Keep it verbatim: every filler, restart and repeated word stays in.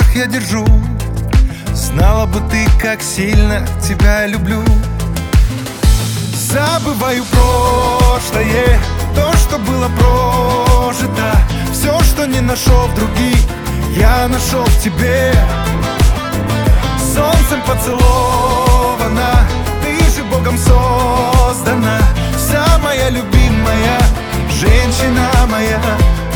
руках я держу. Знала бы ты, как сильно тебя я люблю. Забываю прошлое, то, что было прожито. Все, что не нашел в других, я нашел в тебе. Солнцем поцелована, ты же Богом создана. Вся моя любимая, женщина моя.